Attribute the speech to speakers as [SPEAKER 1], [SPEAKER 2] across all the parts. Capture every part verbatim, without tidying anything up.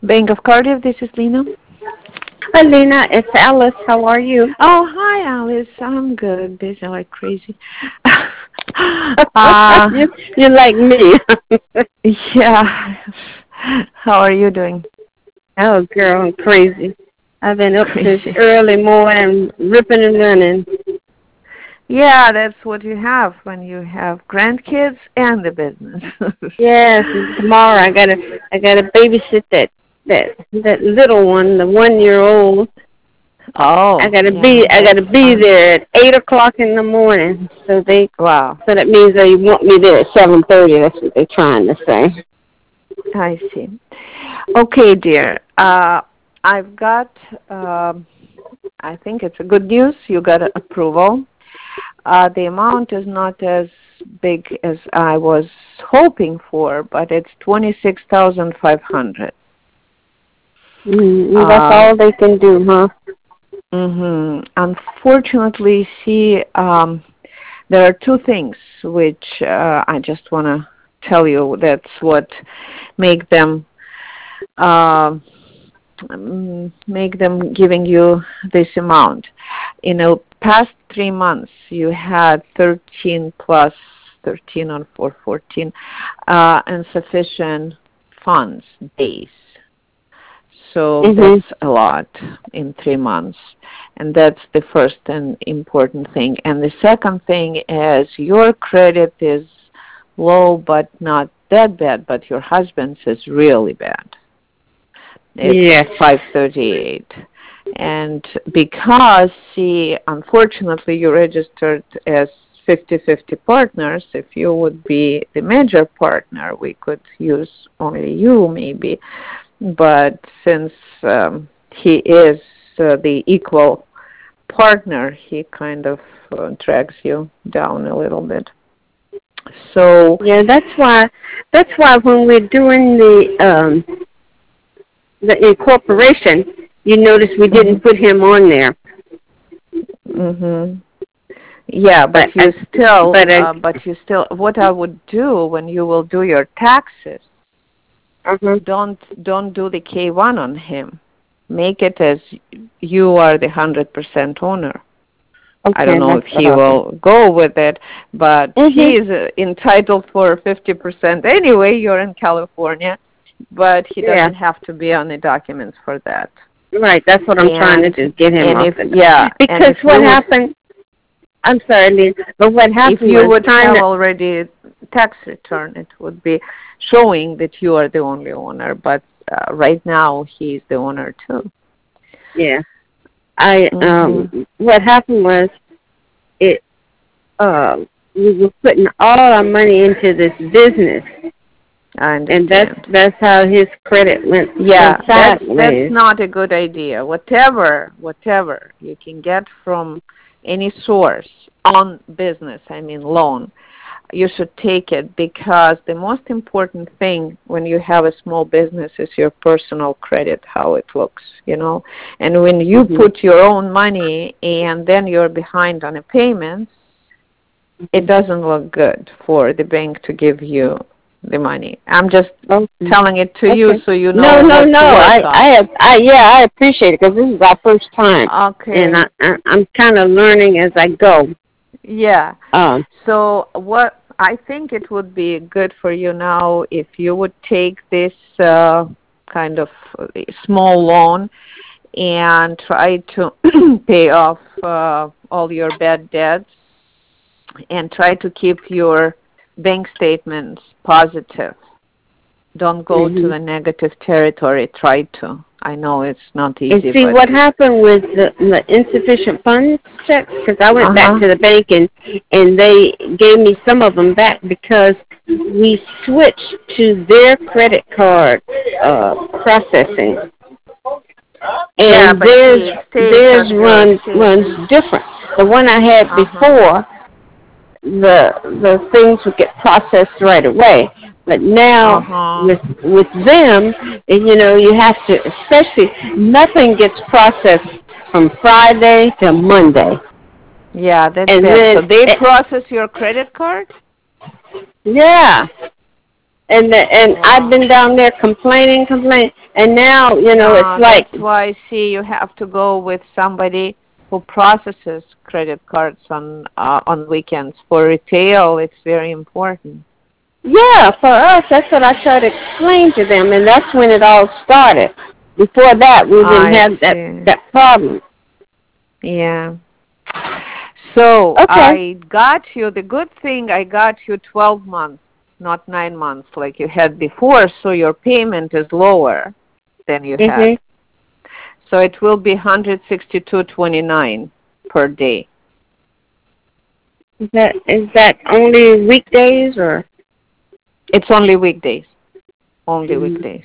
[SPEAKER 1] Bank of Cardiff, this is Lena.
[SPEAKER 2] Hi, Lena. It's Alice. How are you?
[SPEAKER 1] Oh, hi, Alice. I'm good. Busy like crazy. uh,
[SPEAKER 2] you, you're like me.
[SPEAKER 1] yeah. How are you doing?
[SPEAKER 2] Oh, girl, I'm crazy. I've been up since
[SPEAKER 1] Crazy.
[SPEAKER 2] early morning, ripping and running.
[SPEAKER 1] Yeah, that's what you have when you have grandkids and the business.
[SPEAKER 2] Yes, and tomorrow I gotta, I gotta babysit that, that, that little one, the one year old. I
[SPEAKER 1] Oh,
[SPEAKER 2] gotta be,
[SPEAKER 1] yeah,
[SPEAKER 2] I
[SPEAKER 1] that's
[SPEAKER 2] gotta be
[SPEAKER 1] fun.
[SPEAKER 2] there at eight o'clock in the morning. So they,
[SPEAKER 1] Wow,
[SPEAKER 2] so that means they want me there at seven thirty. That's what they're trying to say.
[SPEAKER 1] I see. Okay, dear. Uh, I've got, um, I think it's a good news. You got approval. Uh, the amount is not as big as I was hoping for, but it's twenty-six thousand five hundred.
[SPEAKER 2] Mm, that's
[SPEAKER 1] Um,
[SPEAKER 2] all they can do, huh?
[SPEAKER 1] hmm Unfortunately, see, um, there are two things which uh, I just want to tell you. That's what make them uh, mm, make them giving you this amount. In the past three months, you had thirteen plus thirteen on four fourteen uh, insufficient funds days. So
[SPEAKER 2] Mhm.
[SPEAKER 1] that's a lot in three months. And that's the first and important thing. And the second thing is your credit is low but not that bad, but your husband's is really bad. It's
[SPEAKER 2] Yes.
[SPEAKER 1] five thirty-eight. And because, see, unfortunately you registered as fifty-fifty partners, if you would be the major partner, we could use only you maybe. But since um, he is uh, the equal partner, he kind of uh, drags you down a little bit. So,
[SPEAKER 2] Yeah, that's why. That's why when we're doing the um, the incorporation, you notice we
[SPEAKER 1] mhm,
[SPEAKER 2] didn't put him on there.
[SPEAKER 1] mhm. Yeah, but
[SPEAKER 2] But
[SPEAKER 1] you
[SPEAKER 2] I,
[SPEAKER 1] still,
[SPEAKER 2] but I,
[SPEAKER 1] uh, but you still. What I would do when you will do your taxes,
[SPEAKER 2] uh-huh.
[SPEAKER 1] don't don't do the K one on him. Make it as you are the hundred percent owner. I don't
[SPEAKER 2] Okay,
[SPEAKER 1] know
[SPEAKER 2] that's
[SPEAKER 1] if
[SPEAKER 2] what
[SPEAKER 1] he
[SPEAKER 2] I'll do.
[SPEAKER 1] will go with it, but he
[SPEAKER 2] Mhm.
[SPEAKER 1] is uh, entitled for fifty percent anyway. You're in California, but he
[SPEAKER 2] Yeah.
[SPEAKER 1] doesn't have to be on the documents for that.
[SPEAKER 2] Right. That's what I'm trying to
[SPEAKER 1] And
[SPEAKER 2] do. Get him
[SPEAKER 1] and
[SPEAKER 2] off
[SPEAKER 1] if
[SPEAKER 2] the.
[SPEAKER 1] yeah, and
[SPEAKER 2] Because
[SPEAKER 1] if
[SPEAKER 2] what
[SPEAKER 1] you would
[SPEAKER 2] happened? I'm sorry, Lee, but what
[SPEAKER 1] if
[SPEAKER 2] happened
[SPEAKER 1] you
[SPEAKER 2] was
[SPEAKER 1] would
[SPEAKER 2] trying
[SPEAKER 1] have
[SPEAKER 2] to.
[SPEAKER 1] already tax return, it would be showing that you are the only owner. But uh, right now, he's the owner too.
[SPEAKER 2] Yeah. I um.
[SPEAKER 1] Mhm.
[SPEAKER 2] What happened was it. Um. We were putting all our money into this business,
[SPEAKER 1] I
[SPEAKER 2] and that's
[SPEAKER 1] understand.
[SPEAKER 2] that's how his credit went went
[SPEAKER 1] Yeah, that's that's
[SPEAKER 2] sideways.
[SPEAKER 1] not a good idea. Whatever, whatever you can get from any source on business, I mean loan, you should take it because the most important thing when you have a small business is your personal credit, how it looks, you know. And when you
[SPEAKER 2] Mhm.
[SPEAKER 1] put your own money and then you're behind on a payment, it
[SPEAKER 2] Mhm.
[SPEAKER 1] doesn't look good for the bank to give you the money. I'm just
[SPEAKER 2] Okay.
[SPEAKER 1] telling it to you
[SPEAKER 2] Okay.
[SPEAKER 1] so you
[SPEAKER 2] No,
[SPEAKER 1] know
[SPEAKER 2] no,
[SPEAKER 1] what
[SPEAKER 2] no.
[SPEAKER 1] to work
[SPEAKER 2] I,
[SPEAKER 1] on.
[SPEAKER 2] I, I, yeah, I appreciate it because this is our first time, and
[SPEAKER 1] Okay.
[SPEAKER 2] I, I I'm kind of learning as I go.
[SPEAKER 1] Yeah.
[SPEAKER 2] Um.
[SPEAKER 1] So what I think it would be good for you now if you would take this uh, kind of uh, small loan and try to pay off uh, all your bad debts and try to keep your bank statements positive. Don't go to
[SPEAKER 2] Mhm.
[SPEAKER 1] the negative territory. Try to. I know it's not
[SPEAKER 2] And
[SPEAKER 1] easy,
[SPEAKER 2] see
[SPEAKER 1] but
[SPEAKER 2] what happened with the, the insufficient funds checks because I went back
[SPEAKER 1] uh-huh.
[SPEAKER 2] to the bank and and they gave me some of them back because we switched to their credit card uh processing,
[SPEAKER 1] Yeah,
[SPEAKER 2] and
[SPEAKER 1] but
[SPEAKER 2] theirs
[SPEAKER 1] see, it stays
[SPEAKER 2] theirs
[SPEAKER 1] on your
[SPEAKER 2] runs runs
[SPEAKER 1] statement.
[SPEAKER 2] different. The one I had
[SPEAKER 1] Uh-huh.
[SPEAKER 2] before, the the things would get processed right away. But now
[SPEAKER 1] Uh-huh.
[SPEAKER 2] with with them, and, you know, you have to, especially nothing gets processed from Friday to Monday,
[SPEAKER 1] Yeah, that's
[SPEAKER 2] and
[SPEAKER 1] bad.
[SPEAKER 2] then
[SPEAKER 1] So they
[SPEAKER 2] eh,
[SPEAKER 1] process your credit card?
[SPEAKER 2] yeah, and the, and I've
[SPEAKER 1] Wow.
[SPEAKER 2] been down there complaining, complaining, And now, you know, it's
[SPEAKER 1] Uh,
[SPEAKER 2] like,
[SPEAKER 1] that's why, see, you have to go with somebody who processes credit cards on uh, on weekends. For retail, it's very important.
[SPEAKER 2] yeah, for us, that's what I try to explain to them, and that's when it all started. Before that, we didn't
[SPEAKER 1] I
[SPEAKER 2] have that
[SPEAKER 1] see.
[SPEAKER 2] that problem.
[SPEAKER 1] Yeah. So
[SPEAKER 2] Okay.
[SPEAKER 1] I got you, the good thing, I got you twelve months, not nine months like you had before, so your payment is lower than you had.
[SPEAKER 2] Mhm.
[SPEAKER 1] So it will be one hundred sixty-two twenty-nine per day.
[SPEAKER 2] Is that is that only weekdays or?
[SPEAKER 1] It's only weekdays. Only
[SPEAKER 2] Mm,
[SPEAKER 1] weekdays.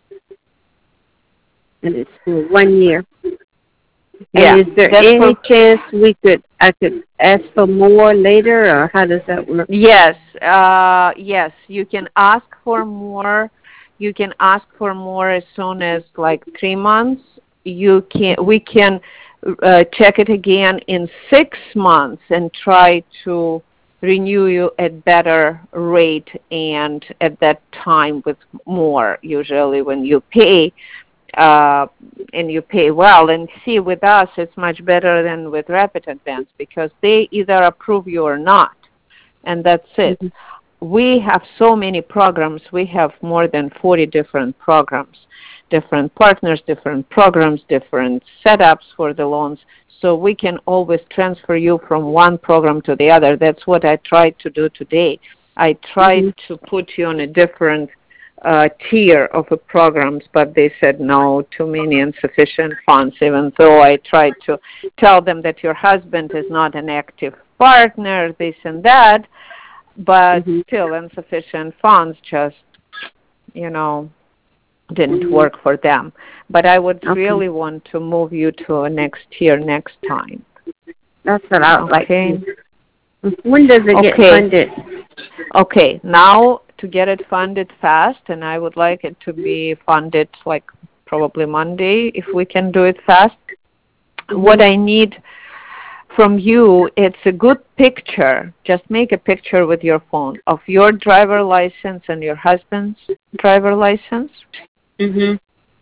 [SPEAKER 2] and it's for one year. And
[SPEAKER 1] Yeah,
[SPEAKER 2] is there
[SPEAKER 1] that's
[SPEAKER 2] any
[SPEAKER 1] for
[SPEAKER 2] chance we could I could ask for more later, or how does that work?
[SPEAKER 1] yes, uh yes, you can ask for more. You can ask for more as soon as like three months. You can we can uh, check it again in six months and try to renew you at better rate and at that time with more. Usually when you pay uh, and you pay well. And see, with us, it's much better than with Rapid Advance because they either approve you or not, and that's it.
[SPEAKER 2] Mhm.
[SPEAKER 1] We have so many programs. We have more than forty different programs, different partners, different programs, different setups for the loans. So we can always transfer you from one program to the other. That's what I tried to do today. I tried
[SPEAKER 2] Mhm.
[SPEAKER 1] to put you on a different uh, tier of the programs, but they said no, too many insufficient funds, even though I tried to tell them that your husband is not an active partner, this and that, but
[SPEAKER 2] Mhm.
[SPEAKER 1] still insufficient funds just, you know, didn't
[SPEAKER 2] Mhm.
[SPEAKER 1] work for them. But I would
[SPEAKER 2] Okay.
[SPEAKER 1] really want to move you to a next tier next time.
[SPEAKER 2] That's what I would like
[SPEAKER 1] Okay?
[SPEAKER 2] to. When does it get
[SPEAKER 1] Okay.
[SPEAKER 2] funded?
[SPEAKER 1] Okay. Now to get it funded fast, and I would like it to be funded like probably Monday if we can do it fast. What
[SPEAKER 2] Mhm.
[SPEAKER 1] I need from you, it's a good picture. Just make a picture with your phone of your driver license and your husband's driver license.
[SPEAKER 2] Mhm.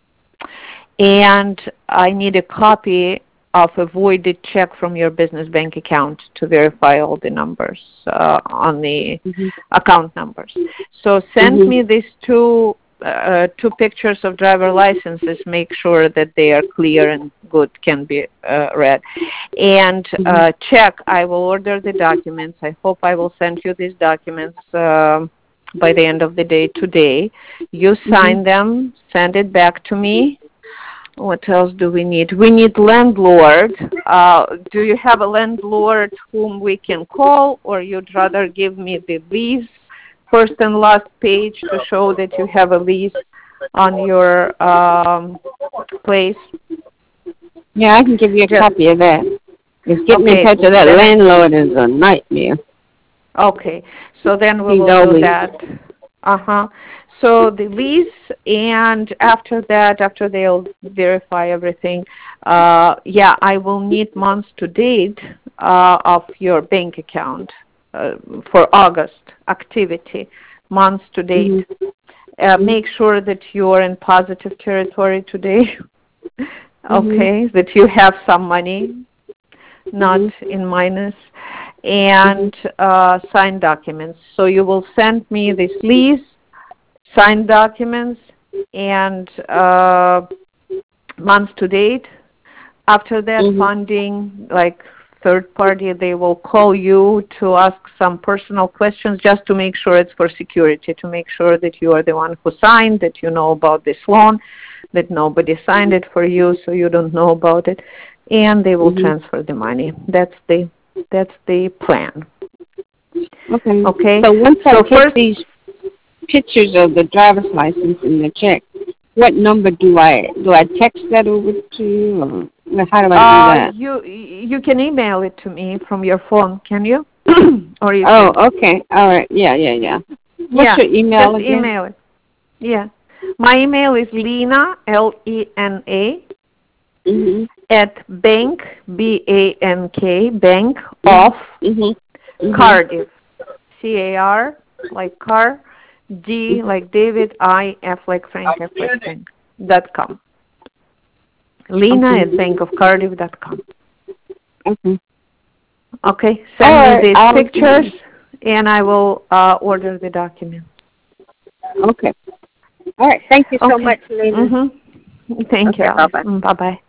[SPEAKER 1] And I need a copy of a voided check from your business bank account to verify all the numbers uh, on the
[SPEAKER 2] Mhm.
[SPEAKER 1] account numbers. So send
[SPEAKER 2] Mhm.
[SPEAKER 1] me these two uh, two pictures of driver licenses. Make sure that they are clear and good, can be uh, read. And
[SPEAKER 2] Mhm.
[SPEAKER 1] uh, check. I will order the documents. I hope I will send you these documents um, by the end of the day today. You
[SPEAKER 2] Mhm.
[SPEAKER 1] sign them. Send it back to me. What else do we need? We need landlord. Uh, do you have a landlord whom we can call, or you'd rather give me the lease first and last page to show that you have a lease on your um, place?
[SPEAKER 2] Yeah, I can give you a
[SPEAKER 1] Just
[SPEAKER 2] copy of that. Just getting in
[SPEAKER 1] okay.
[SPEAKER 2] touch with that
[SPEAKER 1] Then
[SPEAKER 2] landlord is a nightmare.
[SPEAKER 1] okay. So then we
[SPEAKER 2] He's
[SPEAKER 1] will do
[SPEAKER 2] always.
[SPEAKER 1] that. Uh huh. So the lease, and after that, after they'll verify everything, uh, yeah, I will need months to date uh, of your bank account uh, for August activity, months to date.
[SPEAKER 2] Mhm.
[SPEAKER 1] Uh, make sure that you're in positive territory today,
[SPEAKER 2] Mhm.
[SPEAKER 1] okay, that you have some money, not
[SPEAKER 2] Mhm.
[SPEAKER 1] in minus,
[SPEAKER 2] Mhm.
[SPEAKER 1] and uh, signed documents. So you will send me this lease, signed documents, and uh, months to date. After that,
[SPEAKER 2] Mhm.
[SPEAKER 1] funding, like third party, they will call you to ask some personal questions just to make sure it's for security, to make sure that you are the one who signed, that you know about this loan, that nobody signed it for you, so you don't know about it, and they will
[SPEAKER 2] Mhm.
[SPEAKER 1] transfer the money. That's the that's the plan.
[SPEAKER 2] Okay.
[SPEAKER 1] Okay.
[SPEAKER 2] So once I
[SPEAKER 1] So
[SPEAKER 2] get
[SPEAKER 1] first,
[SPEAKER 2] these pictures of the driver's license and the check, what number do I do I text that over to you, or how do I do
[SPEAKER 1] uh,
[SPEAKER 2] that?
[SPEAKER 1] you you can email it to me from your phone, can you? Or you
[SPEAKER 2] Oh,
[SPEAKER 1] can,
[SPEAKER 2] okay. All right. Yeah, yeah, yeah. What's
[SPEAKER 1] yeah,
[SPEAKER 2] your
[SPEAKER 1] just
[SPEAKER 2] email again?
[SPEAKER 1] email it. Yeah. My email is Lena, L E N A,
[SPEAKER 2] Mhm.
[SPEAKER 1] at bank, B A N K, bank of
[SPEAKER 2] Mhm. Mhm. Mhm.
[SPEAKER 1] Cardiff, C A R, like car, D like David, I, F like Frank, F like Frank. dot com. Lena
[SPEAKER 2] Okay.
[SPEAKER 1] at bank of cardiff dot com.
[SPEAKER 2] Okay.
[SPEAKER 1] Okay,
[SPEAKER 2] All
[SPEAKER 1] send me
[SPEAKER 2] right.
[SPEAKER 1] these
[SPEAKER 2] I'll,
[SPEAKER 1] pictures, and I will uh, order the document.
[SPEAKER 2] okay. All right. Thank you so
[SPEAKER 1] Okay.
[SPEAKER 2] much, Lena.
[SPEAKER 1] Mm-hmm. Thank you,
[SPEAKER 2] Okay.
[SPEAKER 1] Alice.
[SPEAKER 2] Bye-bye.
[SPEAKER 1] Mm, bye-bye.